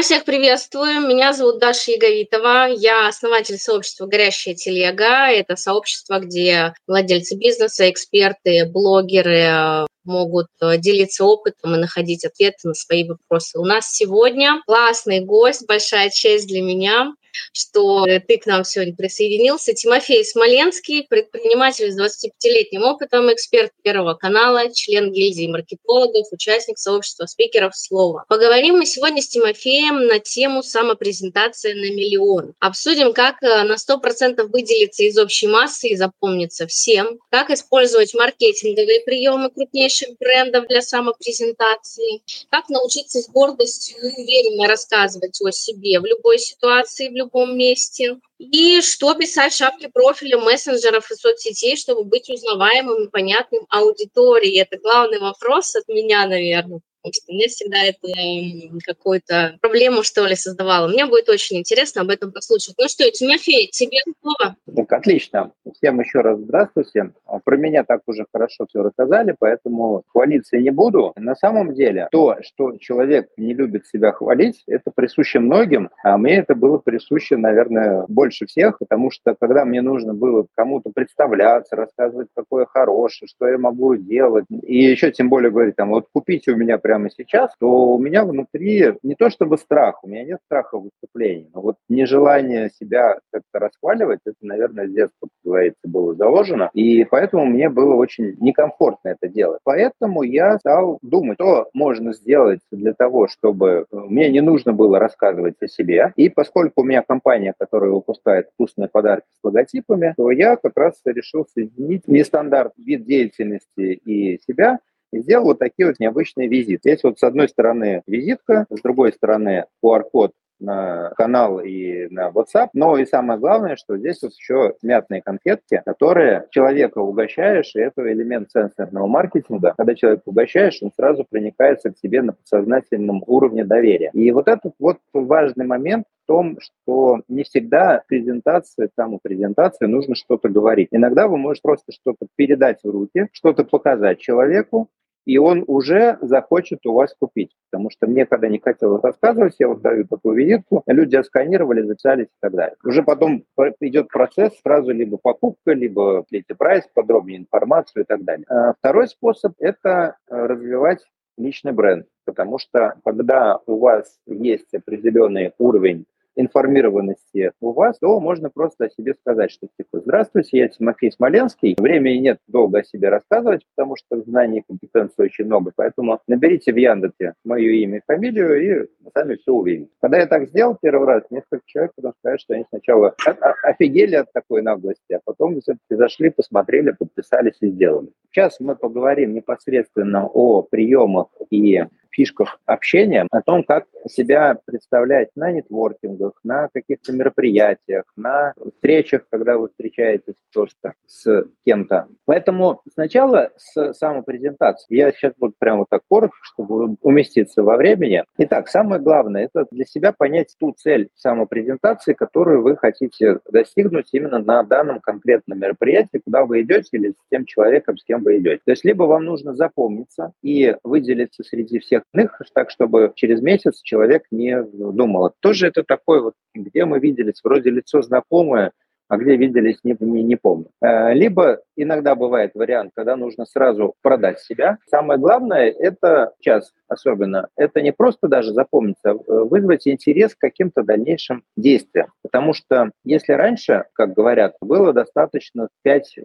Всех приветствую. Меня зовут Даша Яговитова. Я основатель сообщества «Горящая телега». Это сообщество, где владельцы бизнеса, эксперты, блогеры могут делиться опытом и находить ответы на свои вопросы. У нас сегодня классный гость, большая честь для меня, что ты к нам сегодня присоединился. Тимофей Смоленский, предприниматель с 25-летним опытом, эксперт Первого канала, член гильдии маркетологов, участник сообщества спикеров «Слово». Поговорим мы сегодня с Тимофеем на тему самопрезентация на миллион. Обсудим, как на 100% выделиться из общей массы и запомниться всем, как использовать маркетинговые приемы крупнейших брендов для самопрезентации, как научиться с гордостью и уверенно рассказывать о себе в любой ситуации, в любом месте. И что писать в шапке профиля мессенджеров и соцсетей, чтобы быть узнаваемым и понятным аудитории. Это главный вопрос от меня, наверное. Потому что мне всегда это какую-то проблему, что ли, создавало. Мне будет очень интересно об этом послушать. Ну что, Тимофей, тебе слово. Так, отлично. Всем еще раз здравствуйте. Про меня так уже хорошо все рассказали, поэтому хвалиться не буду. На самом деле, то, что человек не любит себя хвалить, это присуще многим, а мне это было присуще, наверное, больше всех, потому что когда мне нужно было кому-то представляться, рассказывать, какое я хороший, что я могу делать, и еще тем более говорить, там, вот купите у меня прямо сейчас, то у меня внутри не то чтобы страх, у меня нет страха выступлений, но вот нежелание себя как-то расхваливать, это, наверное, с детства, как говорится, было заложено, и поэтому мне было очень некомфортно это делать. Поэтому я стал думать, что можно сделать для того, чтобы мне не нужно было рассказывать о себе, и поскольку у меня компания, которая выпускает вкусные подарки с логотипами, то я как раз решил соединить нестандартный вид деятельности и себя, и сделал вот такие вот необычные визиты. Здесь вот с одной стороны визитка, с другой стороны QR-код на канал и на WhatsApp. Но и самое главное, что здесь вот еще мятные конфетки, которые человека угощаешь, и это элемент сенсорного маркетинга. Когда человека угощаешь, он сразу проникается к тебе на подсознательном уровне доверия. И вот этот вот важный момент в том, что не всегда презентация, самопрезентация нужно что-то говорить. Иногда вы можете просто что-то передать в руки, что-то показать человеку, и он уже захочет у вас купить. Потому что мне, когда не хотелось рассказывать, я вот даю такую визитку, люди отсканировали, записались и так далее. Уже потом идет процесс, сразу либо покупка, либо плите прайс, подробнее информацию и так далее. Второй способ – это развивать личный бренд. Потому что когда у вас есть определенный уровень информированности у вас, то можно просто о себе сказать, что типа «Здравствуйте, я Тимофей Смоленский». Времени нет долго о себе рассказывать, потому что знаний и компетенций очень много, поэтому наберите в Яндексе мое имя и фамилию, и сами все увидите. Когда я так сделал первый раз, несколько человек потом сказали, что они сначала офигели от такой наглости, а потом все-таки зашли, посмотрели, подписались и сделали. Сейчас мы поговорим непосредственно о приемах и фишках общения, о том, как себя представлять на нетворкингах, на каких-то мероприятиях, на встречах, когда вы встречаетесь просто с кем-то. Поэтому сначала с самопрезентацией. Я сейчас буду прямо вот так коротко, чтобы уместиться во времени. Итак, самое главное – это для себя понять ту цель самопрезентации, которую вы хотите достигнуть именно на данном конкретном мероприятии, куда вы идете или с тем человеком, с кем вы идете. То есть либо вам нужно запомниться и выделиться среди всех иных, так, чтобы через месяц человек не думал. Тоже это такое вот, где мы виделись, вроде лицо знакомое, а где виделись, не помню. Либо иногда бывает вариант, когда нужно сразу продать себя. Самое главное, это сейчас особенно, это не просто даже запомниться, а вызвать интерес к каким-то дальнейшим действиям. Потому что если раньше, как говорят, было достаточно 5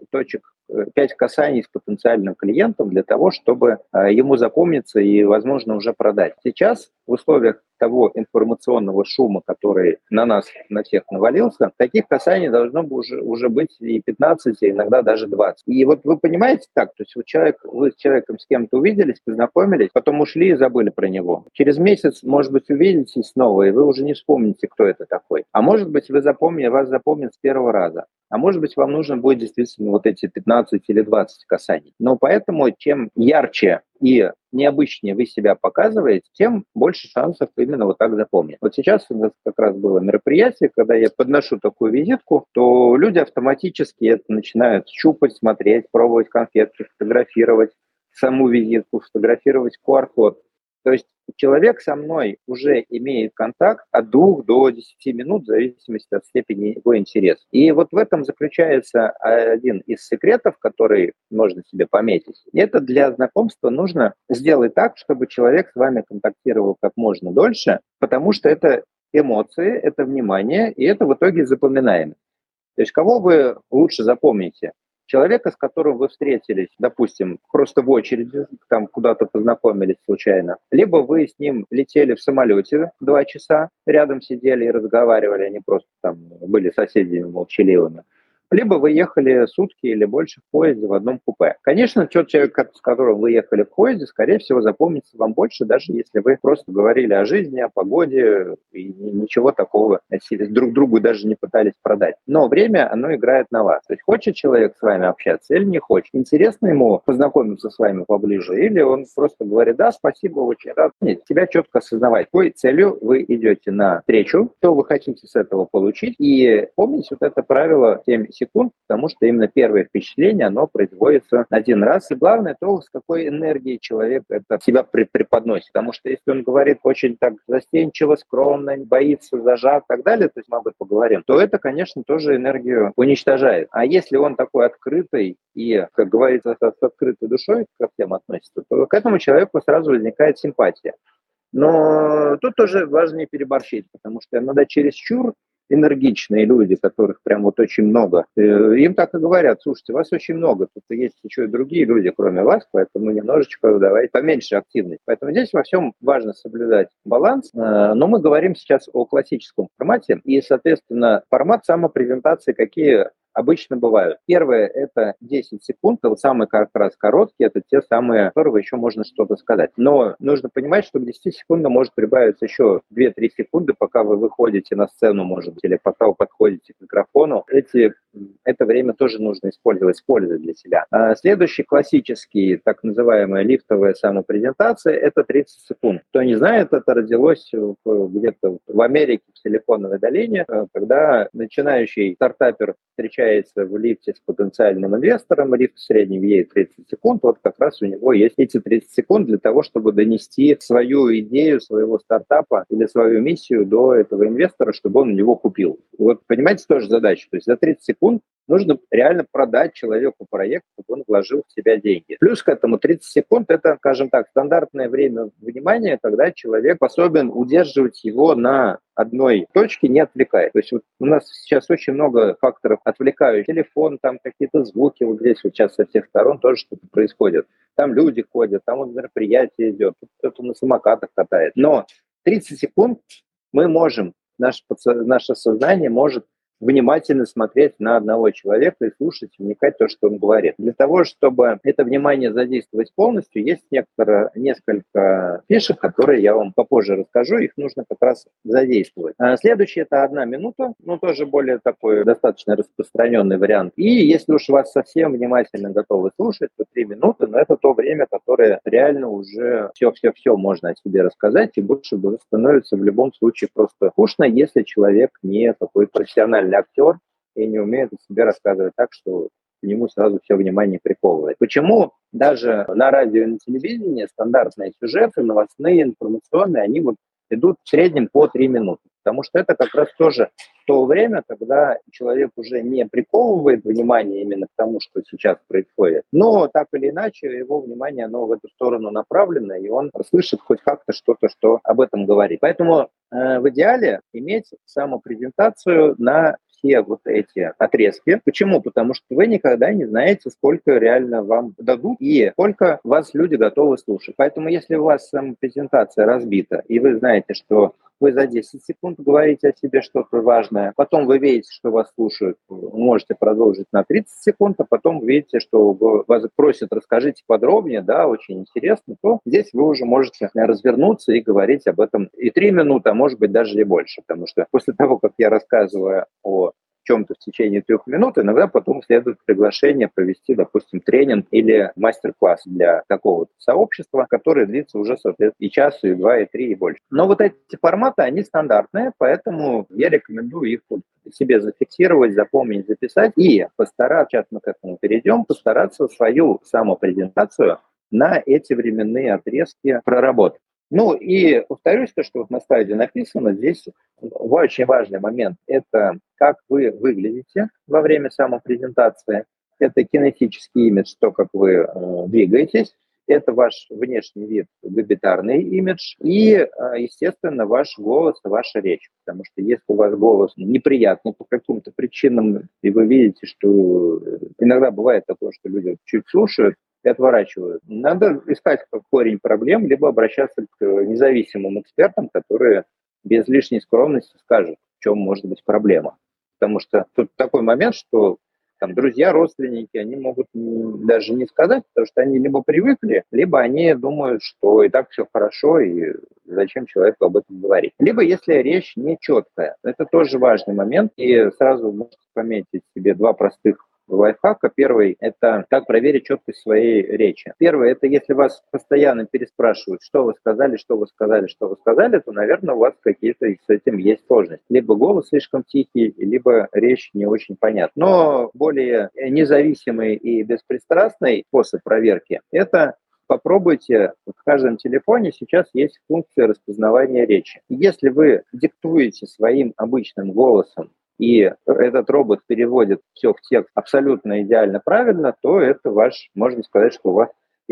касаний с потенциальным клиентом для того, чтобы ему запомниться и, возможно, уже продать. Сейчас в условиях того информационного шума, который на нас, на всех навалился, таких касаний должно уже быть и 15, и иногда даже 20. И вот вы понимаете так, то есть вы с человеком с кем-то увиделись, познакомились, потом ушли и забыли про него. Через месяц, может быть, увидитесь снова, и вы уже не вспомните, кто это такой. А может быть, вас запомнят с первого раза. А может быть, вам нужно будет действительно вот эти 15 или 20 касаний. Но поэтому, чем ярче и необычнее вы себя показываете, тем больше шансов именно вот так запомнить. Вот сейчас у нас как раз было мероприятие, когда я подношу такую визитку, то люди автоматически это начинают щупать, смотреть, пробовать конфетки, фотографировать саму визитку, фотографировать QR-код. То есть человек со мной уже имеет контакт от 2 до 10 минут, в зависимости от степени его интереса. И вот в этом заключается один из секретов, который можно себе пометить. Это для знакомства нужно сделать так, чтобы человек с вами контактировал как можно дольше, потому что это эмоции, это внимание, и это в итоге запоминаемо. То есть кого вы лучше запомните? Человека, с которым вы встретились, допустим, просто в очереди, там куда-то познакомились случайно, либо вы с ним летели в самолете 2 часа, рядом сидели и разговаривали, они просто там были соседями молчаливыми, либо вы ехали сутки или больше в поезде в одном купе. Конечно, тот человек, с которым вы ехали в поезде, скорее всего, запомнится вам больше, даже если вы просто говорили о жизни, о погоде и ничего такого друг другу даже не пытались продать. Но время, оно играет на вас. То есть хочет человек с вами общаться или не хочет? Интересно ему познакомиться с вами поближе? Или он просто говорит: да, спасибо, очень рад. Нет, тебя четко осознавать, какой целью вы идете на встречу, что вы хотите с этого получить. И помните вот это правило 7 секунд, потому что именно первое впечатление, оно производится один раз. И главное то, с какой энергией человек это себя преподносит. Потому что если он говорит очень так застенчиво, скромно, боится, зажат и так далее, то есть мы об этом поговорим, то это, конечно, тоже энергию уничтожает. А если он такой открытый и, как говорится, с открытой душой ко всем относится, то к этому человеку сразу возникает симпатия. Но тут тоже важно не переборщить, потому что иногда чересчур энергичные люди, которых прям вот очень много, им так и говорят: слушайте, вас очень много, тут есть еще и другие люди, кроме вас, поэтому немножечко давайте поменьше активности. Поэтому здесь во всем важно соблюдать баланс, но мы говорим сейчас о классическом формате, и, соответственно, формат самопрезентации какие обычно бывают. Первое – это 10 секунд, это вот самые как раз короткие, это те самые, которые еще можно что-то сказать. Но нужно понимать, что к 10 секундам может прибавиться еще 2-3 секунды, пока вы выходите на сцену, может быть, или пока вы подходите к микрофону. Это время тоже нужно использовать с пользой для себя. Следующий классический, так называемая лифтовая самопрезентация – это 30 секунд. Кто не знает, это родилось где-то в Америке, в Силиконовой долине, когда начинающий стартапер встречается в лифте с потенциальным инвестором, лифт в среднем едет 30 секунд, вот как раз у него есть эти 30 секунд для того, чтобы донести свою идею, своего стартапа или свою миссию до этого инвестора, чтобы он его купил. Вот понимаете, тоже задача. То есть за 30 секунд нужно реально продать человеку проект, чтобы он вложил в себя деньги. Плюс к этому 30 секунд – это, скажем так, стандартное время внимания, когда человек способен удерживать его на одной точке, не отвлекая. То есть вот у нас сейчас очень много факторов отвлекающих. Телефон, там какие-то звуки, вот здесь вот сейчас со всех сторон тоже что-то происходит. Там люди ходят, там вот мероприятие идет, кто-то на самокатах катает. Но 30 секунд мы можем, наше сознание может внимательно смотреть на одного человека и слушать, вникать в то, что он говорит. Для того, чтобы это внимание задействовать полностью, есть несколько фишек, которые я вам попозже расскажу, их нужно как раз задействовать. Следующее – это 1 минута, тоже более такой достаточно распространенный вариант. И если уж вас совсем внимательно готовы слушать, то 3 минуты, но это то время, которое реально уже все можно о себе рассказать, и больше становится в любом случае просто скучно, если человек не такой профессиональный актер и не умеет о себе рассказывать так, что к нему сразу все внимание приковывает. Почему даже на радио и на телевидении стандартные сюжеты, новостные, информационные, они вот идут в среднем по 3 минуты? Потому что это как раз тоже то время, когда человек уже не приковывает внимание именно к тому, что сейчас происходит, но так или иначе его внимание, оно в эту сторону направлено, и он слышит хоть как-то что-то, что об этом говорит. Поэтому в идеале иметь самопрезентацию на все вот эти отрезки. Почему? Потому что вы никогда не знаете, сколько реально вам дадут и сколько вас люди готовы слушать. Поэтому если у вас самопрезентация разбита, и вы знаете, что вы за 10 секунд говорите о себе что-то важное, потом вы видите, что вас слушают, можете продолжить на 30 секунд, а потом видите, что вас просят: расскажите подробнее, да, очень интересно, то здесь вы уже можете развернуться и говорить об этом и 3 минуты, а может быть даже и больше, потому что после того, как я рассказываю о чем-то в течение 3 минут, иногда потом следует приглашение провести, допустим, тренинг или мастер-класс для какого-то сообщества, которое длится уже, соответственно, и час, и 2, и 3, и больше. Но вот эти форматы, они стандартные, поэтому я рекомендую их себе зафиксировать, запомнить, записать и постараться, сейчас мы к этому перейдем, постараться свою самопрезентацию на эти временные отрезки проработать. Ну и повторюсь, то, что вот на слайде написано, здесь очень важный момент – это как вы выглядите во время самопрезентации, это кинетический имидж, то, как вы двигаетесь, это ваш внешний вид, габитарный имидж и, естественно, ваш голос и ваша речь. Потому что если у вас голос неприятный по каким-то причинам, и вы видите, что иногда бывает такое, что люди чуть слушают, и отворачивают. Надо искать корень проблем, либо обращаться к независимым экспертам, которые без лишней скромности скажут, в чем может быть проблема. Потому что тут такой момент, что там друзья, родственники, они могут даже не сказать, потому что они либо привыкли, либо они думают, что и так все хорошо, и зачем человеку об этом говорить. Либо если речь не четкая. Это тоже важный момент, и сразу можете пометить себе два простых лайфхака. Первый – это как проверить четкость своей речи. Первый – это если вас постоянно переспрашивают, что вы сказали, что вы сказали, что вы сказали, то, наверное, у вас какие-то с этим есть сложности. Либо голос слишком тихий, либо речь не очень понятна. Но более независимый и беспристрастный способ проверки – это попробуйте, в каждом телефоне сейчас есть функция распознавания речи. Если вы диктуете своим обычным голосом, и этот робот переводит все в текст абсолютно идеально правильно, то это ваш, можно сказать, что у вас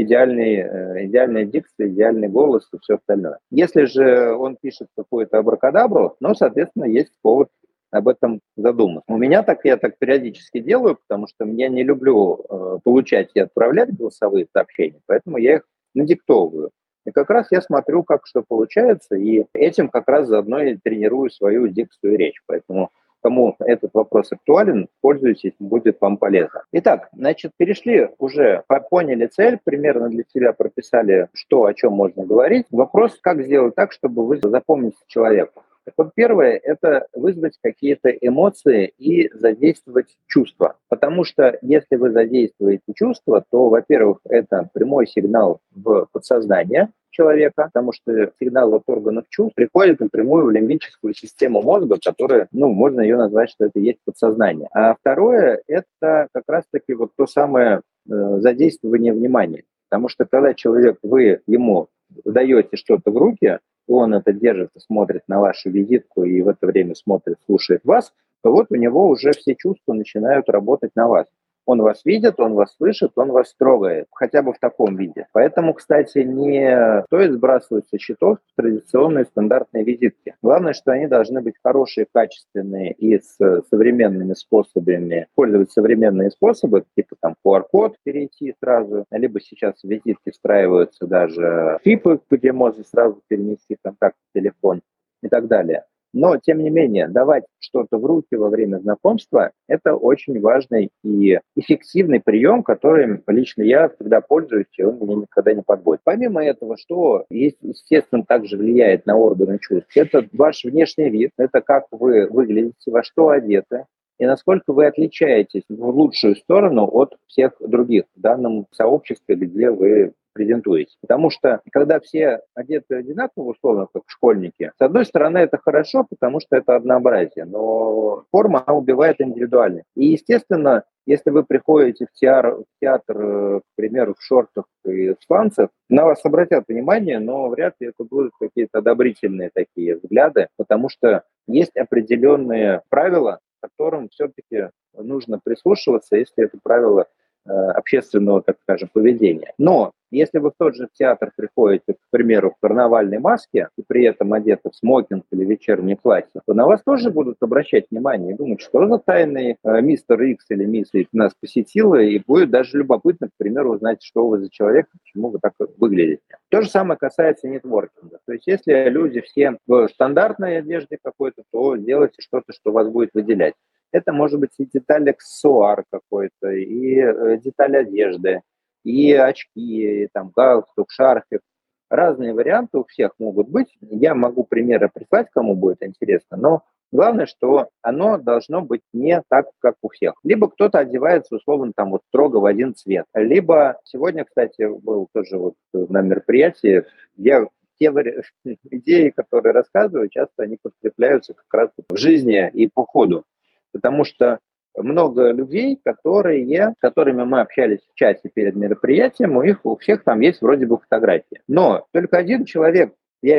идеальная дикция, идеальный голос и все остальное. Если же он пишет какую-то абракадабру, ну, соответственно, есть повод об этом задуматься. У меня так, я так периодически делаю, потому что я не люблю получать и отправлять голосовые сообщения, поэтому я их надиктовываю. И как раз я смотрю, как что получается, и этим как раз заодно и тренирую свою дикцию и речь. Поэтому кому этот вопрос актуален, пользуйтесь, будет вам полезно. Итак, значит, перешли уже, поняли цель, примерно для себя прописали, что, о чем можно говорить. Вопрос, как сделать так, чтобы вы запомнили человека. Так вот, первое – это вызвать какие-то эмоции и задействовать чувства. Потому что если вы задействуете чувства, то, во-первых, это прямой сигнал в подсознание человека, потому что сигнал от органов чувств приходит напрямую в лимбическую систему мозга, которая, можно ее назвать, что это есть подсознание. А второе – это как раз-таки вот то самое задействование внимания. Потому что когда человек, вы ему даете что-то в руки, и он это держит и смотрит на вашу визитку, и в это время смотрит, слушает вас, то вот у него уже все чувства начинают работать на вас. Он вас видит, он вас слышит, он вас трогает, хотя бы в таком виде. Поэтому, кстати, не стоит сбрасывать со счетов традиционные стандартные визитки. Главное, что они должны быть хорошие, качественные и с современными способами, использовать современные способы, типа там QR-код перейти сразу, либо сейчас в визитки встраиваются даже чипы, где можно сразу перенести контакт в телефон и так далее. Но, тем не менее, давать что-то в руки во время знакомства – это очень важный и эффективный прием, которым лично я всегда пользуюсь, и он мне никогда не подводит. Помимо этого, что, естественно, также влияет на органы чувств, это ваш внешний вид, это как вы выглядите, во что одеты, и насколько вы отличаетесь в лучшую сторону от всех других в данном сообществе, где вы презентуете. Потому что, когда все одеты одинаково, условно, как школьники, с одной стороны, это хорошо, потому что это однообразие, но форма, она убивает индивидуальность. И, естественно, если вы приходите в театр, к примеру, в шортах и в сланцах, на вас обратят внимание, но вряд ли это будут какие-то одобрительные такие взгляды, потому что есть определенные правила, к которым все-таки нужно прислушиваться, если это правило общественного, так скажем, поведения. Но если вы в тот же театр приходите, к примеру, в карнавальной маске и при этом одеты в смокинг или вечернее платье, то на вас тоже будут обращать внимание и думать, что за тайный мистер Икс или мисс Икс нас посетила, и будет даже любопытно, к примеру, узнать, что вы за человек, почему вы так выглядите. То же самое касается нетворкинга. То есть если люди все в стандартной одежде какой-то, то делайте что-то, что вас будет выделять. Это может быть и деталь аксессуар какой-то, и деталь одежды, и очки, и там галстук, шарфик. Разные варианты у всех могут быть. Я могу примеры прислать, кому будет интересно, но главное, что оно должно быть не так, как у всех. Либо кто-то одевается, условно, там вот строго в один цвет. Либо сегодня, кстати, был тоже вот на мероприятии, я те идеи, которые рассказываю, часто они подкрепляются как раз в жизни и по ходу. Потому что много людей, с которыми мы общались в чате перед мероприятием, у всех там есть вроде бы фотографии. Но только один человек Я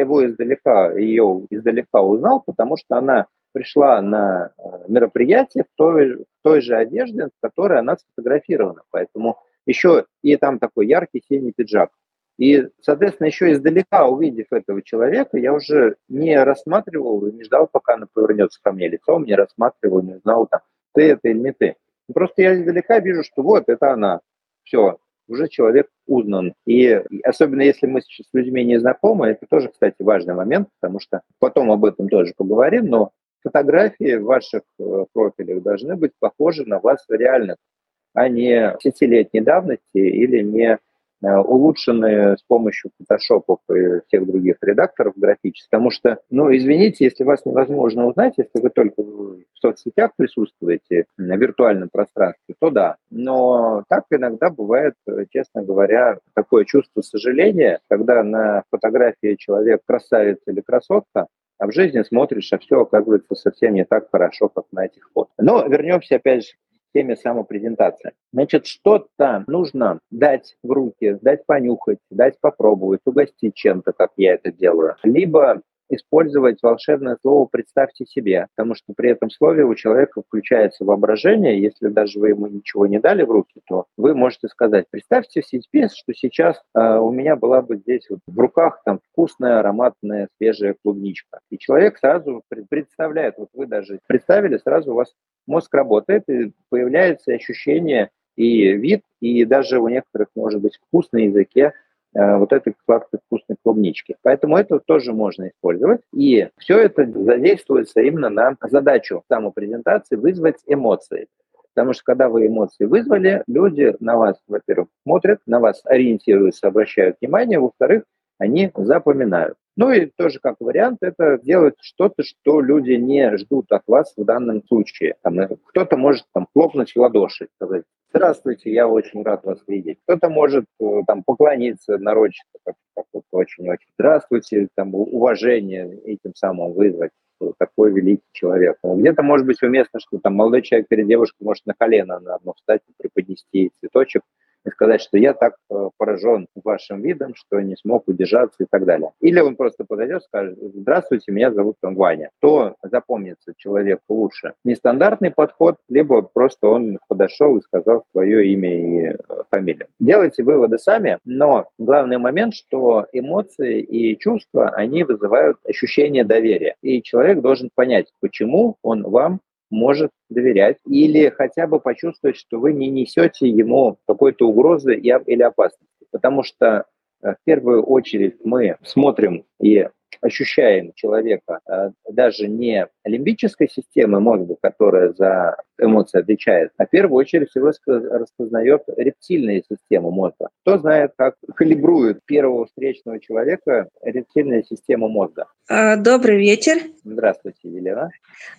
ее издалека узнал, потому что она пришла на мероприятие в той же одежде, в которой она сфотографирована. Поэтому еще и там такой яркий синий пиджак. И, соответственно, еще издалека, увидев этого человека, я уже не рассматривал и не ждал, пока она повернется ко мне лицом, не рассматривал, не знал, там, ты это или не ты. Просто я издалека вижу, что вот, это она. Все, уже человек узнан. И особенно если мы сейчас с людьми не знакомы, это тоже, кстати, важный момент, потому что потом об этом тоже поговорим, но фотографии в ваших профилях должны быть похожи на вас реальных, а не десятилетней давности или не улучшенные с помощью фотошопов и всех других редакторов графических. Потому что, извините, если вас невозможно узнать, если вы только в соцсетях присутствуете, на виртуальном пространстве, то да. Но так иногда бывает, честно говоря, такое чувство сожаления, когда на фотографии человек красавец или красотка, а в жизни смотришь, а все оказывается совсем не так хорошо, как на этих фото. Но вернемся опять же к теме самопрезентации. Значит, что-то нужно дать в руки, дать понюхать, дать попробовать, угостить чем-то, как я это делаю. Либо использовать волшебное слово «представьте себе», потому что при этом слове у человека включается воображение. Если даже вы ему ничего не дали в руки, то вы можете сказать: представьте себе, что сейчас у меня была бы здесь вот в руках там вкусная, ароматная, свежая клубничка. И человек сразу представляет, вот вы даже представили, сразу у вас мозг работает, и появляется ощущение и вид, и даже у некоторых, может быть, вкус на языке вот этой сладкой вкусной клубнички. Поэтому это тоже можно использовать. И все это задействуется именно на задачу самопрезентации вызвать эмоции. Потому что когда вы эмоции вызвали, люди на вас, во-первых, смотрят, на вас ориентируются, обращают внимание, во-вторых, они запоминают. Ну и тоже как вариант, это делать что-то, что люди не ждут от вас в данном случае. Кто-то может хлопнуть в ладоши, сказать: здравствуйте, я очень рад вас видеть. Кто-то может поклониться нарочито, как очень-очень. Здравствуйте, уважение этим самым вызвать. Такой великий человек. Где-то может быть уместно, что молодой человек перед девушкой может на колено на одно встать и преподнести цветочек и сказать, что я так поражен вашим видом, что не смог удержаться и так далее. Или он просто подойдет и скажет: здравствуйте, меня зовут Ваня. То запомнится человеку лучше. Нестандартный подход, либо просто он подошел и сказал свое имя и фамилию. Делайте выводы сами, но главный момент, что эмоции и чувства, они вызывают ощущение доверия. И человек должен понять, почему он вам может доверять или хотя бы почувствовать, что вы не несете ему какой-то угрозы или опасности. Потому что в первую очередь мы смотрим и ощущаем человека даже не лимбической системы мозга, которая за эмоции отвечает, а в первую очередь его распознает рептильная система мозга. Кто знает, как калибрует первого встречного человека рептильная система мозга? Добрый вечер. Здравствуйте, Елена.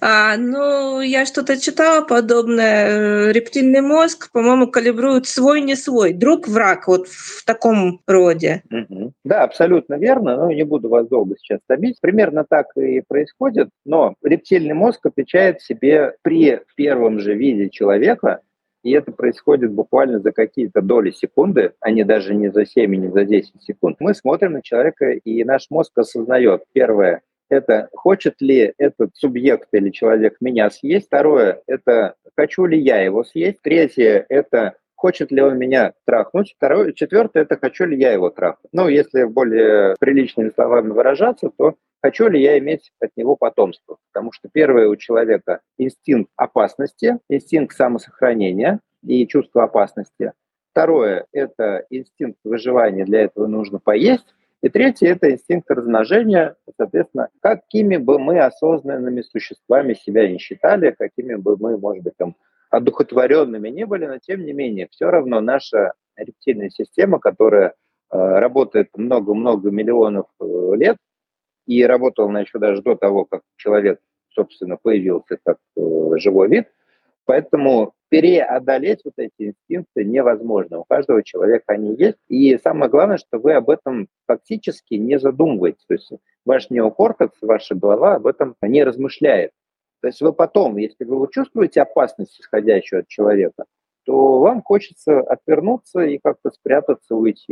Я что-то читала подобное. Рептильный мозг, по-моему, калибрует свой, не свой, друг-враг, вот в таком роде. Угу. Да, абсолютно верно, но не буду вас долго сейчас томить. Примерно так и происходит, но рептильный мозг отвечает себе при первом же виде человека, и это происходит буквально за какие-то доли секунды, а не даже не за 7 и не за 10 секунд. Мы смотрим на человека, и наш мозг осознает: первое — это хочет ли этот субъект или человек меня съесть. Второе — это хочу ли я его съесть. Третье — это хочет ли он меня трахнуть. Четвертое — это хочу ли я его трахнуть. Если более приличными словами выражаться, то хочу ли я иметь от него потомство. Потому что первое у человека инстинкт опасности, инстинкт самосохранения и чувство опасности. Второе — это инстинкт выживания, для этого нужно поесть. И третье — это инстинкт размножения. Соответственно, какими бы мы осознанными существами себя не считали, какими бы мы, может быть, одухотворенными не были, но тем не менее, все равно наша рептильная система, которая работает много-много миллионов лет, и работала она еще даже до того, как человек, собственно, появился как живой вид, поэтому преодолеть вот эти инстинкты невозможно. У каждого человека они есть. И самое главное, что вы об этом фактически не задумываетесь. То есть ваш неокортекс, ваша голова об этом не размышляет. То есть вы потом, если вы чувствуете опасность, исходящую от человека, то вам хочется отвернуться и как-то спрятаться, уйти.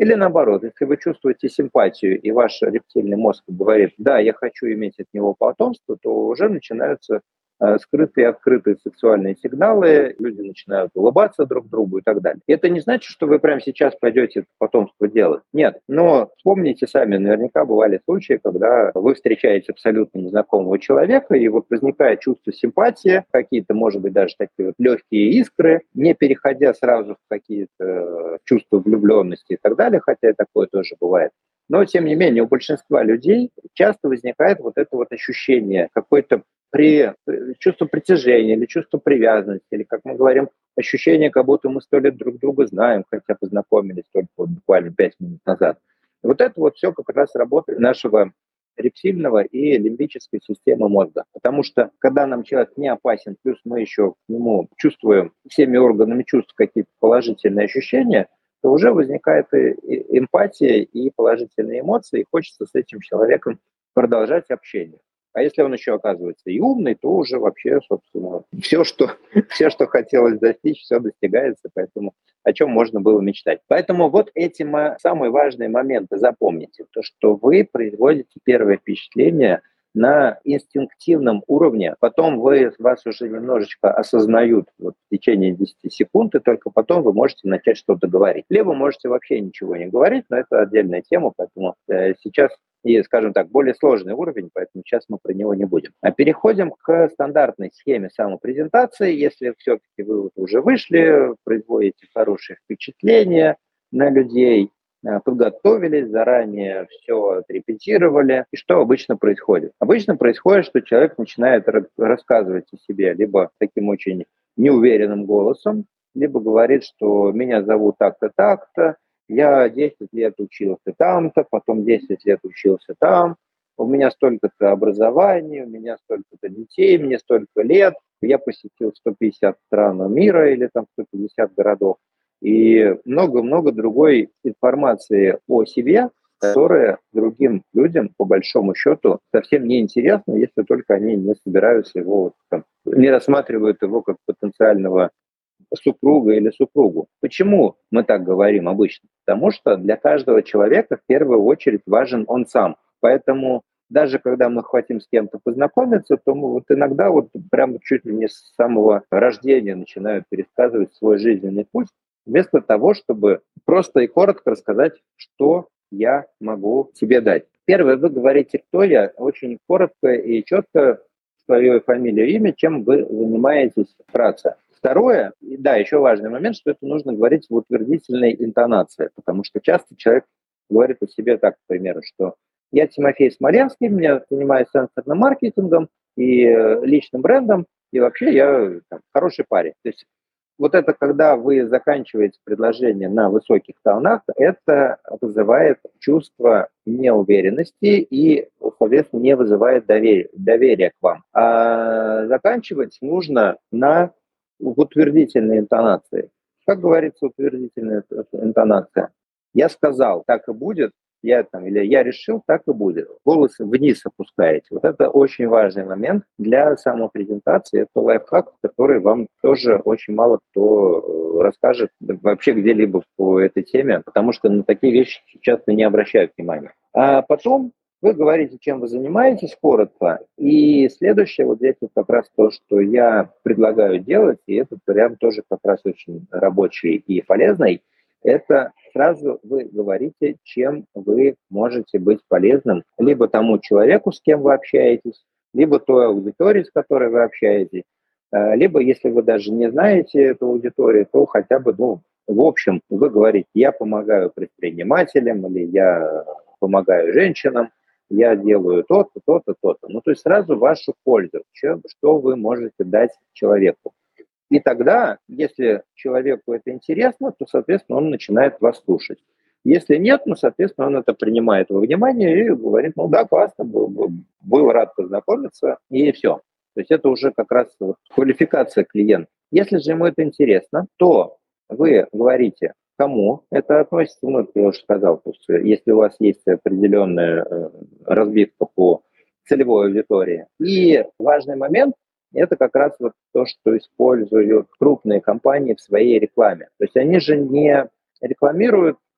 Или наоборот, если вы чувствуете симпатию, и ваш рептильный мозг говорит, да, я хочу иметь от него потомство, то уже начинаются скрытые и открытые сексуальные сигналы, люди начинают улыбаться друг другу и так далее. И это не значит, что вы прямо сейчас пойдете это потомство делать. Нет, но вспомните сами, наверняка бывали случаи, когда вы встречаете абсолютно незнакомого человека, и вот возникает чувство симпатии, какие-то, может быть, даже такие вот легкие искры, не переходя сразу в какие-то чувства влюбленности и так далее, хотя и такое тоже бывает. Но, тем не менее, у большинства людей часто возникает вот это вот ощущение какой-то чувство притяжения или чувство привязанности, или, как мы говорим, ощущение, как будто мы 100 лет друг друга знаем, хотя познакомились только вот буквально 5 минут назад. Вот это вот все как раз работает нашего рептильного и лимбической системы мозга. Потому что, когда нам человек не опасен, плюс мы еще к нему чувствуем всеми органами чувств какие-то положительные ощущения, то уже возникает и эмпатия, и положительные эмоции, и хочется с этим человеком продолжать общение. А если он еще оказывается и умный, то уже вообще, собственно, все, что хотелось достичь, все достигается, поэтому о чем можно было мечтать. Поэтому вот эти самые важные моменты запомните. То, что вы производите первое впечатление на инстинктивном уровне, потом вас уже немножечко осознают вот в течение 10 секунд, и только потом вы можете начать что-то говорить. Либо можете вообще ничего не говорить, но это отдельная тема, поэтому сейчас и, скажем так, более сложный уровень, поэтому сейчас мы про него не будем. А переходим к стандартной схеме самопрезентации. Если все-таки вы вот уже вышли, производите хорошее впечатление на людей, подготовились, заранее все отрепетировали. И что обычно происходит? Обычно происходит, что человек начинает рассказывать о себе либо таким очень неуверенным голосом, либо говорит, что меня зовут так-то, так-то, я 10 лет учился там-то, потом 10 лет учился там, у меня столько-то образований, у меня столько-то детей, мне столько лет, я посетил 150 стран мира или там 150 городов, и много-много другой информации о себе, которая другим людям, по большому счету, совсем не интересна, если только они не собираются его, не рассматривают его как потенциального супруга или супругу. Почему мы так говорим обычно? Потому что для каждого человека в первую очередь важен он сам. Поэтому даже когда мы хотим с кем-то познакомиться, то мы вот иногда вот прямо чуть ли не с самого рождения начинают пересказывать свой жизненный путь, вместо того, чтобы просто и коротко рассказать, что я могу тебе дать. Первое, вы говорите, кто я, очень коротко и четко свое фамилию, имя, чем вы занимаетесь, вкратце. Второе, да, еще важный момент, что это нужно говорить в утвердительной интонации, потому что часто человек говорит о себе так, к примеру, что я Тимофей Смоленский, я занимаюсь сенсорным маркетингом и личным брендом, и вообще я хороший парень. То есть вот это, когда вы заканчиваете предложение на высоких тонах, это вызывает чувство неуверенности и, соответственно, не вызывает доверия к вам. А заканчивать нужно в утвердительной интонации. Как говорится утвердительная интонация? Я сказал, так и будет, или я решил, так и будет. Голос вниз опускаете. Вот это очень важный момент для самопрезентации. Это лайфхак, который вам тоже очень мало кто расскажет вообще где-либо по этой теме, потому что на такие вещи часто не обращают внимания. А потом вы говорите, чем вы занимаетесь, коротко. И следующее, вот здесь вот как раз то, что я предлагаю делать, и этот вариант тоже как раз очень рабочий и полезный, это сразу вы говорите, чем вы можете быть полезным либо тому человеку, с кем вы общаетесь, либо той аудитории, с которой вы общаетесь, либо, если вы даже не знаете эту аудиторию, то хотя бы, в общем, вы говорите, я помогаю предпринимателям, или я помогаю женщинам, я делаю то-то, то-то, то-то. То есть сразу вашу пользу, что вы можете дать человеку. И тогда, если человеку это интересно, то, соответственно, он начинает вас слушать. Если нет, соответственно, он это принимает во внимание и говорит, да, классно, был рад познакомиться, и все. То есть это уже как раз квалификация клиента. Если же ему это интересно, то вы говорите, кому это относится, я уже сказал, то есть если у вас есть определенная разбивка по целевой аудитории. И важный момент, это как раз вот то, что используют крупные компании в своей рекламе. То есть они же не рекламируют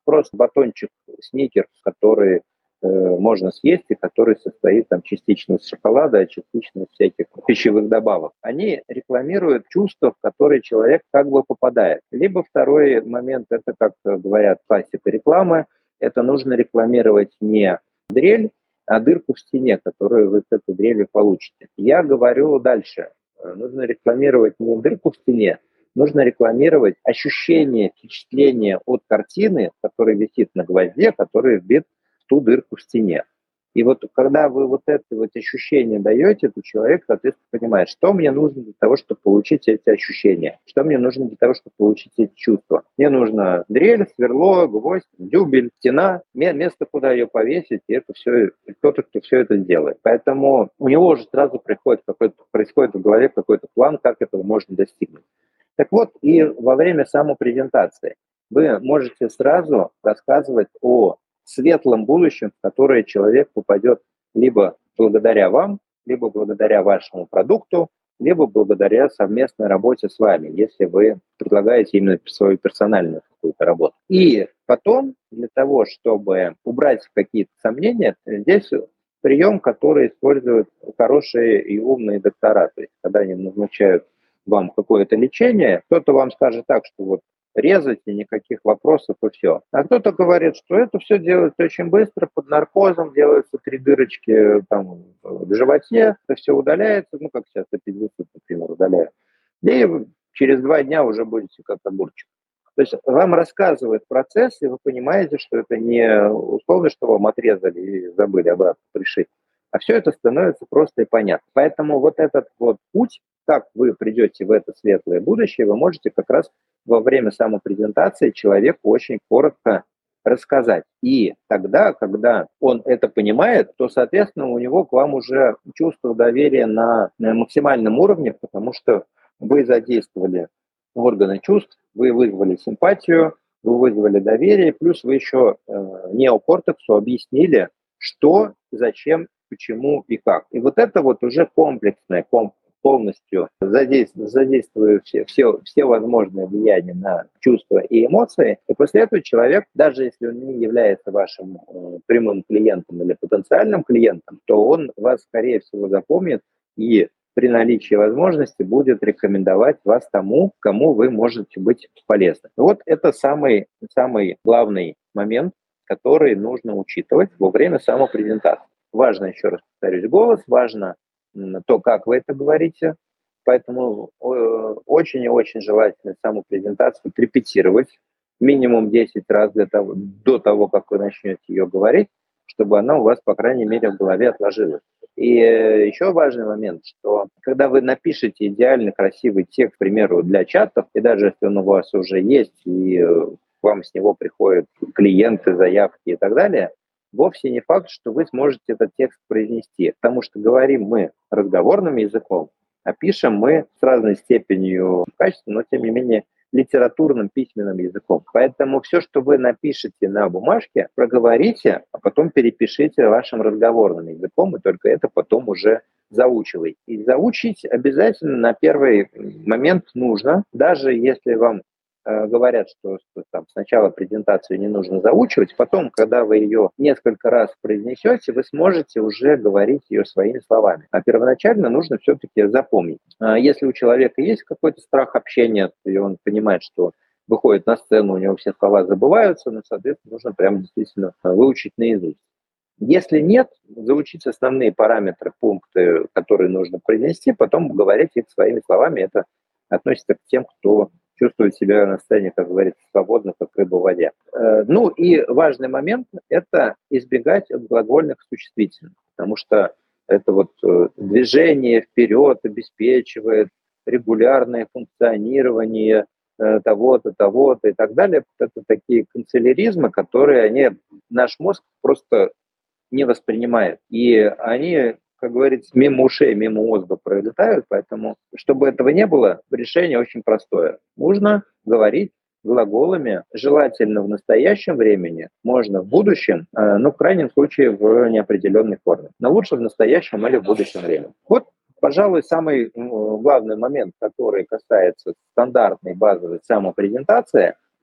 просто батончик сникерс, который можно съесть и который состоит там частично из шоколада, а частично из всяких пищевых добавок. Они рекламируют чувства, в которые человек как бы попадает. Либо второй момент, это, как говорят классика рекламы, это нужно рекламировать не дрель, а дырку в стене, которую вы с этой дрелью получите. Я говорю дальше. Нужно рекламировать не дырку в стене, нужно рекламировать ощущение, впечатление от картины, которая висит на гвозде, который вбит в ту дырку в стене. И вот когда вы вот это вот ощущение даете, то человек, соответственно, понимает, что мне нужно для того, чтобы получить эти ощущения, что мне нужно для того, чтобы получить эти чувства. Мне нужно дрель, сверло, гвоздь, дюбель, стена, место, куда ее повесить, и это все, кто-то, кто все это делает. Поэтому у него уже сразу происходит в голове какой-то план, как этого можно достигнуть. Так вот, и во время самопрезентации вы можете сразу рассказывать о светлом будущем, в которое человек попадет либо благодаря вам, либо благодаря вашему продукту, либо благодаря совместной работе с вами, если вы предлагаете именно свою персональную какую-то работу. И потом, для того, чтобы убрать какие-то сомнения, здесь прием, который используют хорошие и умные доктора. То есть, когда они назначают вам какое-то лечение, кто-то вам скажет так, что вот резать и никаких вопросов и все. А кто-то говорит, что это все делается очень быстро, под наркозом, делаются 3 дырочки там, в животе, это все удаляется, ну как сейчас аппендицит, например, удаляют. И через 2 дня уже будете как огурчик. То есть вам рассказывают процесс, и вы понимаете, что это не условно, что вам отрезали и забыли обратно пришить, а все это становится просто и понятно. Поэтому вот этот вот путь, как вы придете в это светлое будущее, вы можете как раз во время самопрезентации человеку очень коротко рассказать. И тогда, когда он это понимает, то, соответственно, у него к вам уже чувство доверия на максимальном уровне, потому что вы задействовали органы чувств, вы вызвали симпатию, вы вызвали доверие, плюс вы еще неокортексу объяснили, что, зачем, почему и как. И вот это вот уже комплексное, полностью задействуя все возможные влияния на чувства и эмоции. И после этого человек, даже если он не является вашим прямым клиентом или потенциальным клиентом, то он вас, скорее всего, запомнит и при наличии возможности будет рекомендовать вас тому, кому вы можете быть полезны. Вот это самый главный момент, который нужно учитывать во время самопрезентации. Важно, еще раз повторюсь, голос, важно то, как вы это говорите. Поэтому очень и очень желательно самопрезентацию репетировать минимум 10 раз до того, как вы начнете ее говорить, чтобы она у вас, по крайней мере, в голове отложилась. И еще важный момент, что когда вы напишете идеально красивый текст, к примеру, для чатов, и даже если он у вас уже есть, и вам с него приходят клиенты, заявки и так далее, вовсе не факт, что вы сможете этот текст произнести, потому что говорим мы разговорным языком, а пишем мы с разной степенью качества, но тем не менее литературным письменным языком. Поэтому все, что вы напишете на бумажке, проговорите, а потом перепишите вашим разговорным языком, и только это потом уже заучивайте. И заучить обязательно на первый момент нужно, даже если вам говорят, что там, сначала презентацию не нужно заучивать, потом, когда вы ее несколько раз произнесете, вы сможете уже говорить ее своими словами. А первоначально нужно все-таки запомнить. Если у человека есть какой-то страх общения, и он понимает, что выходит на сцену, у него все слова забываются, ну, соответственно, нужно прям действительно выучить наизусть. Если нет, заучить основные параметры, пункты, которые нужно произнести, потом говорить их своими словами. Это относится к тем, кто чувствует себя на сцене, как говорится, свободно, как рыба в воде. Ну и важный момент – это избегать глагольных существительных, потому что это вот движение вперед обеспечивает регулярное функционирование того-то, того-то и так далее. Это такие канцеляризмы, которые наш мозг просто не воспринимает. И они, как говорится, мимо ушей, мимо мозга пролетают, поэтому, чтобы этого не было, решение очень простое. Нужно говорить глаголами, желательно в настоящем времени, можно в будущем, но в крайнем случае в неопределенной форме. Но лучше в настоящем или в будущем времени. Вот, пожалуй, самый главный момент, который касается стандартной базовой самопрезентации,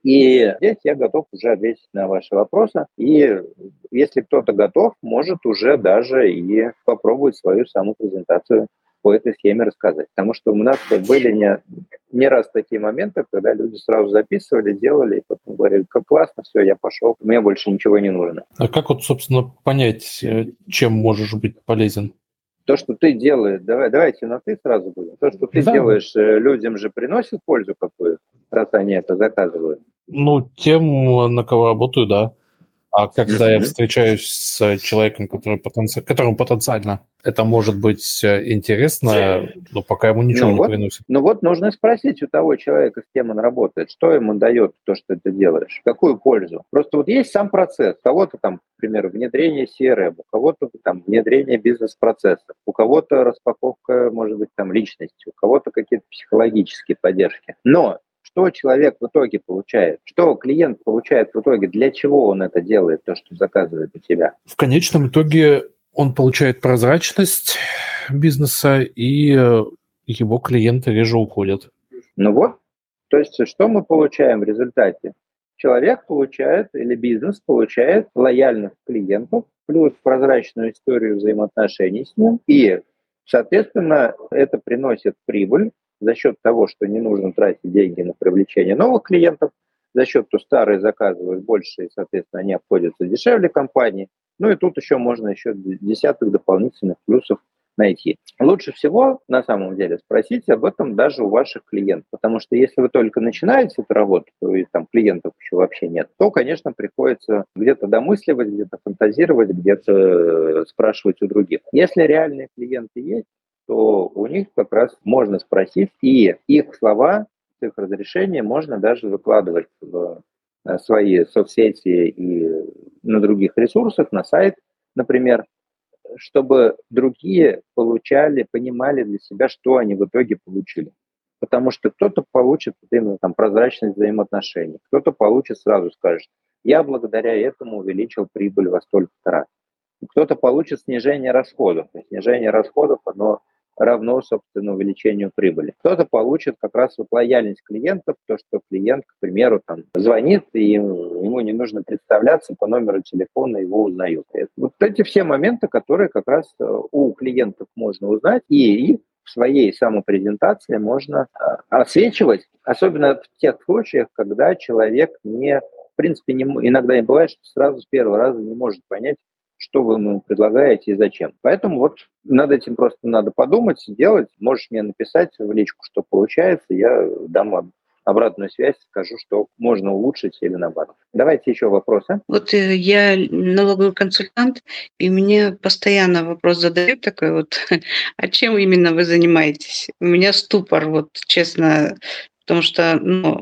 И здесь я готов уже ответить на ваши вопросы. И если кто-то готов, может уже даже и попробовать свою самопрезентацию по этой схеме рассказать. Потому что у нас были не раз такие моменты, когда люди сразу записывали, делали, и потом говорили, как классно, все, я пошел, мне больше ничего не нужно. А как вот, собственно, понять, чем можешь быть полезен? То, что ты делаешь, давайте на ты сразу будем. То, что ты делаешь, людям же приносит пользу какую, раз они это заказывают. Ну, тем, на кого работаю, да. А когда я встречаюсь с человеком, которому потенциально это может быть интересно, но пока ему ничего не приносит. Ну вот нужно спросить у того человека, с кем он работает, что ему дает то, что ты делаешь, какую пользу. Просто вот есть сам процесс. У кого-то там, например, внедрение CRM, у кого-то там внедрение бизнес-процессов, у кого-то распаковка, может быть, там личности, у кого-то какие-то психологические поддержки. Но что человек в итоге получает? Что клиент получает в итоге? Для чего он это делает, то, что заказывает у тебя? В конечном итоге он получает прозрачность бизнеса, и его клиенты реже уходят. Ну вот, то есть что мы получаем в результате? Человек получает, или бизнес получает лояльных клиентов, плюс прозрачную историю взаимоотношений с ним, и, соответственно, это приносит прибыль за счет того, что не нужно тратить деньги на привлечение новых клиентов, за счет того, что старые заказывают больше, и, соответственно, они обходятся дешевле компании. Ну и тут еще можно еще десяток дополнительных плюсов найти. Лучше всего, на самом деле, спросить об этом даже у ваших клиентов, потому что если вы только начинаете эту работу, то и там клиентов еще вообще нет, то, конечно, приходится где-то домысливать, где-то фантазировать, где-то спрашивать у других. Если реальные клиенты есть, то у них как раз можно спросить, и их слова, их разрешения можно даже выкладывать в свои соцсети и на других ресурсах, на сайт, например, чтобы другие понимали для себя, что они в итоге получили. Потому что кто-то получит именно там прозрачность взаимоотношений, кто-то получит, сразу скажет, я благодаря этому увеличил прибыль во столько-то раз. Кто-то получит снижение расходов. Снижение расходов, оно равно, собственно, увеличению прибыли. Кто-то получит как раз вот лояльность клиентов, то, что клиент, к примеру, там, звонит, и ему не нужно представляться, по номеру телефона его узнают. Вот эти все моменты, которые как раз у клиентов можно узнать, и в своей самопрезентации можно освечивать, особенно в тех случаях, когда человек в принципе, иногда и бывает, что сразу с первого раза не может понять, что вы ему предлагаете и зачем. Поэтому вот над этим просто надо подумать, сделать. Можешь мне написать в личку, что получается, я дам обратную связь, скажу, что можно улучшить или наоборот. Давайте еще вопросы. Вот я налоговый консультант, и мне постоянно вопрос задают такой вот, а чем именно вы занимаетесь? У меня ступор, вот честно, потому что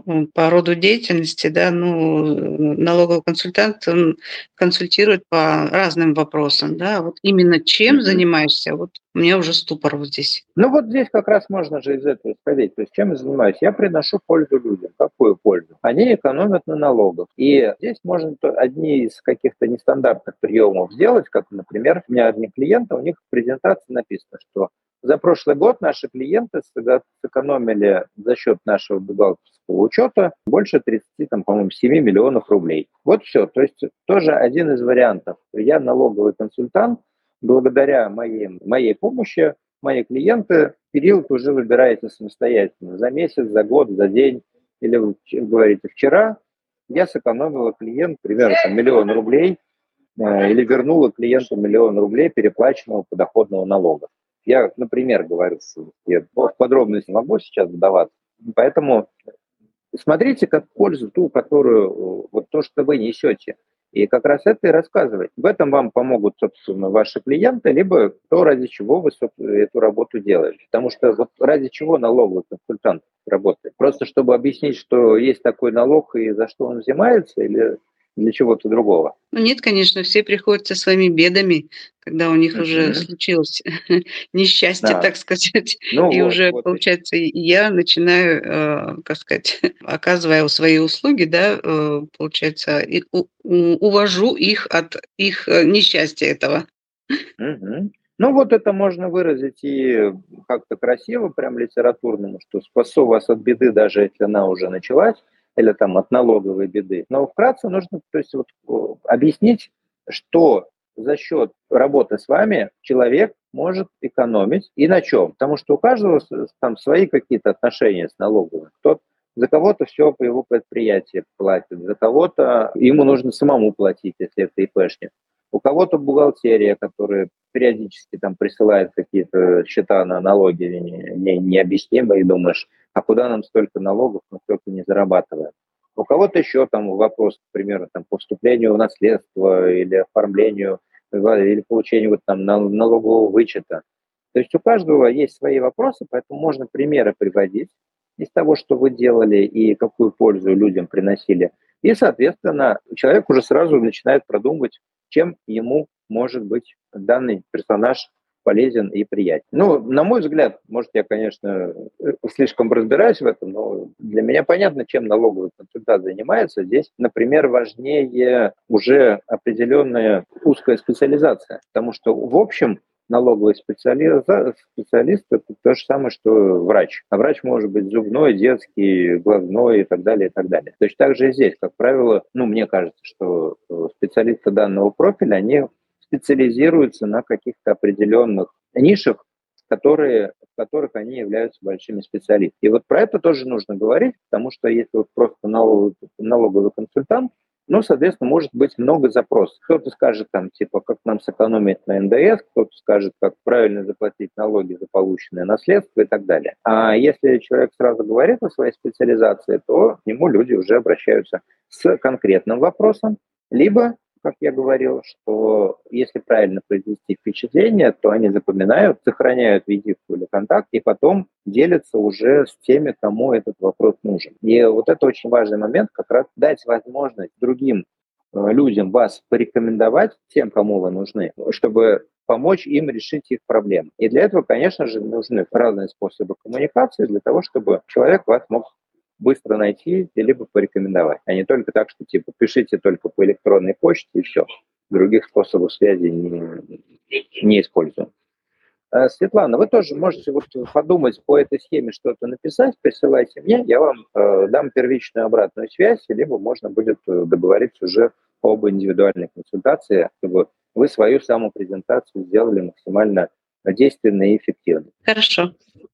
по роду деятельности, да, налоговый консультант, он консультирует по разным вопросам, да, вот именно чем занимаешься, вот у меня уже ступор вот здесь. Ну вот здесь как раз можно же из этого исходить. То есть чем я занимаюсь? Я приношу пользу людям. Какую пользу? Они экономят на налогах. И здесь можно одни из каких-то нестандартных приемов сделать, как, например, у меня одни клиенты, у них в презентации написано, что за прошлый год наши клиенты сэкономили за счет нашего бухгалтерского учета больше 30, там, по-моему, 7 миллионов рублей. Вот все. То есть тоже один из вариантов. Я налоговый консультант, благодаря моей помощи мои клиенты период уже выбираете самостоятельно. За месяц, за год, за день. Или вы говорите, вчера я сэкономила клиенту, примерно, там, 1 000 000 рублей, или вернула клиенту 1 000 000 рублей переплаченного подоходного налога. Я, например, говорю, я в подробности могу сейчас вдаваться. Поэтому смотрите как пользу ту, которую, вот то, что вы несете. И как раз это и рассказывать. В этом вам помогут, собственно, ваши клиенты, либо то, ради чего вы, собственно, эту работу делаете. Потому что вот ради чего налоговый консультант работает? Просто чтобы объяснить, что есть такой налог и за что он взимается, или для чего-то другого? Нет, конечно, все приходят со своими бедами, когда у них уже случилось несчастье, так сказать. И уже, получается, я начинаю, как сказать, оказывая свои услуги, да, получается, увожу их от их несчастья этого. Ну вот это можно выразить и как-то красиво, прям литературному, что спасу вас от беды, даже если она уже началась. или там от налоговой беды. Но вкратце нужно, то есть, объяснить, что за счет работы с вами человек может экономить и на чем. Потому что у каждого там свои какие-то отношения с налоговой. За кого-то все по его предприятию платит, за кого-то ему нужно самому платить, если это ИПшник. У кого-то бухгалтерия, которая периодически там присылает какие-то счета на налоги необъяснимые, и думаешь, а куда нам столько налогов, мы столько не зарабатываем. У кого-то еще там вопрос, к примеру, там, по вступлению в наследство или оформлению, или получению там, налогового вычета. То есть у каждого есть свои вопросы, поэтому можно примеры приводить из того, что вы делали и какую пользу людям приносили. И, соответственно, человек уже сразу начинает продумывать, чем ему может быть данный персонаж полезен и приятен. Ну, на мой взгляд, может, я, конечно, слишком разбираюсь в этом, но для меня понятно, чем налоговый консультант занимается. Здесь, например, важнее уже определенная узкая специализация, потому что, в общем, налоговый специалист – это то же самое, что врач. А врач может быть зубной, детский, глазной и так далее, и так далее. Точно так же и здесь, как правило, мне кажется, что специалисты данного профиля, они специализируются на каких-то определенных нишах, в которых они являются большими специалистами. И вот про это тоже нужно говорить, потому что если просто налоговый консультант, соответственно, может быть много запросов. Кто-то скажет, там, типа, как нам сэкономить на НДС, кто-то скажет, как правильно заплатить налоги за полученное наследство и так далее. А если человек сразу говорит о своей специализации, то к нему люди уже обращаются с конкретным вопросом, либо, как я говорил, что если правильно произвести впечатление, то они запоминают, сохраняют визитку или контакт, и потом делятся уже с теми, кому этот вопрос нужен. И вот это очень важный момент, как раз дать возможность другим людям вас порекомендовать тем, кому вы нужны, чтобы помочь им решить их проблемы. И для этого, конечно же, нужны разные способы коммуникации для того, чтобы человек вас мог быстро найти и либо порекомендовать, а не только так, что типа пишите только по электронной почте и все. Других способов связи не используем. Светлана, вы тоже можете подумать по этой схеме что-то написать, присылайте мне, я вам дам первичную обратную связь, либо можно будет договориться уже об индивидуальной консультации, чтобы вы свою самопрезентацию сделали максимально действенной и эффективной. Хорошо.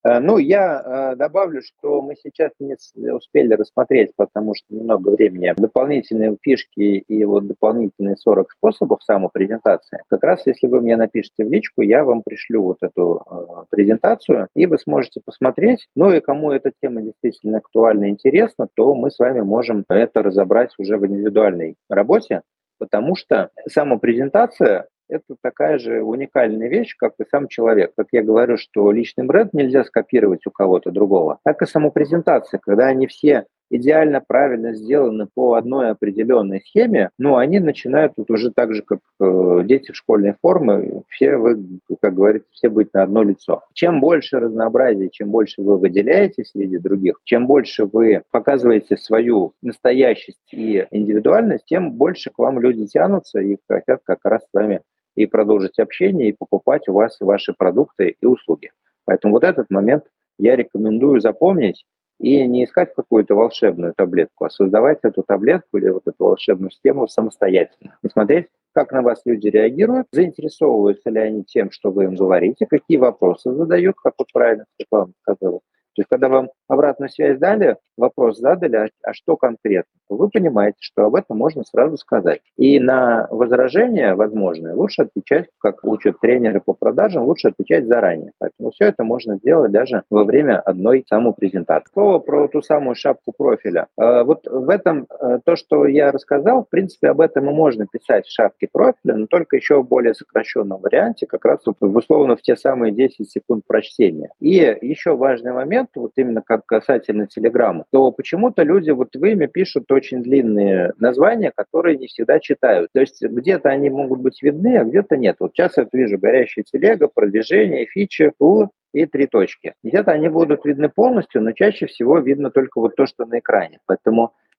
Я добавлю, что мы сейчас не успели рассмотреть, потому что немного времени, дополнительные фишки и дополнительные 40 способов самопрезентации. Как раз если вы мне напишите в личку, я вам пришлю эту презентацию, и вы сможете посмотреть. И кому эта тема действительно актуальна и интересна, то мы с вами можем это разобрать уже в индивидуальной работе, потому что самопрезентация – это такая же уникальная вещь, как и сам человек. Как я говорю, что личный бренд нельзя скопировать у кого-то другого, так и самопрезентация, когда они все идеально правильно сделаны по одной определенной схеме, они начинают уже так же, как дети в школьной форме, все вы, как говорится, все быть на одно лицо. Чем больше разнообразия, чем больше вы выделяетесь среди других, чем больше вы показываете свою настоящесть и индивидуальность, тем больше к вам люди тянутся и хотят как раз с вами и продолжить общение, и покупать у вас ваши продукты и услуги. Поэтому этот момент я рекомендую запомнить и не искать какую-то волшебную таблетку, а создавать эту таблетку или эту волшебную схему самостоятельно. И смотреть, как на вас люди реагируют, заинтересовываются ли они тем, что вы им говорите, какие вопросы задают, как правильно Светлана сказала. То есть, когда вам обратную связь дали, вопрос задали, а что конкретно, то вы понимаете, что об этом можно сразу сказать. И на возражения возможные лучше отвечать, как учат тренеры по продажам, лучше отвечать заранее. Поэтому все это можно делать даже во время одной самопрезентации. Слово про ту самую шапку профиля. В этом то, что я рассказал, в принципе, об этом и можно писать в шапке профиля, но только еще в более сокращенном варианте, как раз условно в те самые 10 секунд прочтения. И еще важный момент, именно как касательно Телеграма, то почему-то люди в имя пишут очень длинные названия, которые не всегда читают. То есть где-то они могут быть видны, а где-то нет. Сейчас я вижу горящая телега, продвижение, фичи, и 3 точки. Где-то они будут видны полностью, но чаще всего видно только то, что на экране. Поэтому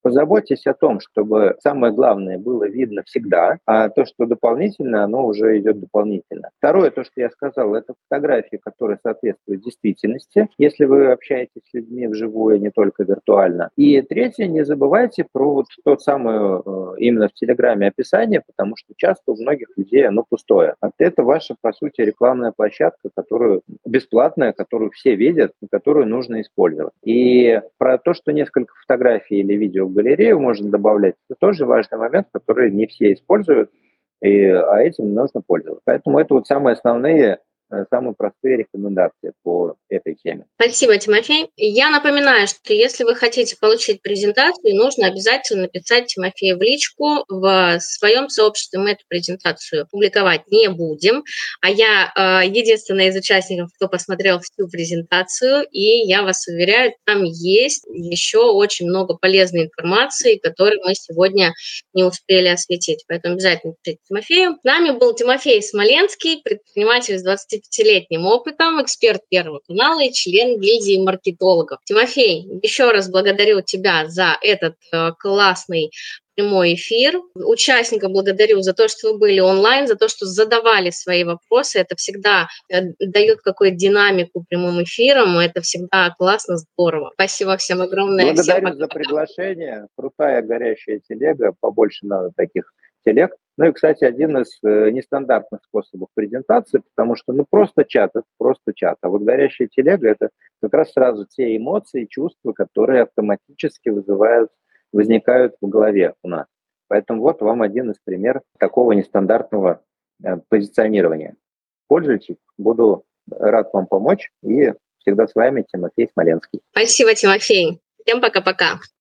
позаботьтесь о том, чтобы самое главное было видно всегда, а то, что дополнительно, оно уже идет дополнительно. Второе, то, что я сказал, это фотографии, которые соответствуют действительности, если вы общаетесь с людьми вживую, не только виртуально. И третье, не забывайте про вот тот самый именно в Телеграме описание, потому что часто у многих людей оно пустое. Это ваша, по сути, рекламная площадка, которую бесплатная, которую все видят, и которую нужно использовать. И про то, что несколько фотографий или видео в галерею можно добавлять, это тоже важный момент, который не все используют, а этим нужно пользоваться. Поэтому это вот самые основные, самые простые рекомендации по этой теме. Спасибо, Тимофей. Я напоминаю, что если вы хотите получить презентацию, нужно обязательно написать Тимофею в личку. В своем сообществе мы эту презентацию публиковать не будем. А я единственная из участников, кто посмотрел всю презентацию, и я вас уверяю, там есть еще очень много полезной информации, которую мы сегодня не успели осветить. Поэтому обязательно пишите Тимофею. С нами был Тимофей Смоленский, предприниматель с 25-летним опытом, эксперт Первого канала и член гильдии маркетологов. Тимофей, еще раз благодарю тебя за этот классный прямой эфир. Участников благодарю за то, что вы были онлайн, за то, что задавали свои вопросы. Это всегда дает какую-то динамику прямым эфирам. Это всегда классно, здорово. Спасибо всем огромное. Благодарю за приглашение. Крутая горящая телега. Побольше надо таких телег. Ну и, кстати, один из нестандартных способов презентации, потому что просто чат, это просто чат. А вот горящая телега – это как раз сразу те эмоции, чувства, которые автоматически возникают в голове у нас. Поэтому вот вам один из примеров такого нестандартного позиционирования. Пользуйтесь, буду рад вам помочь. И всегда с вами Тимофей Смоленский. Спасибо, Тимофей. Всем пока-пока.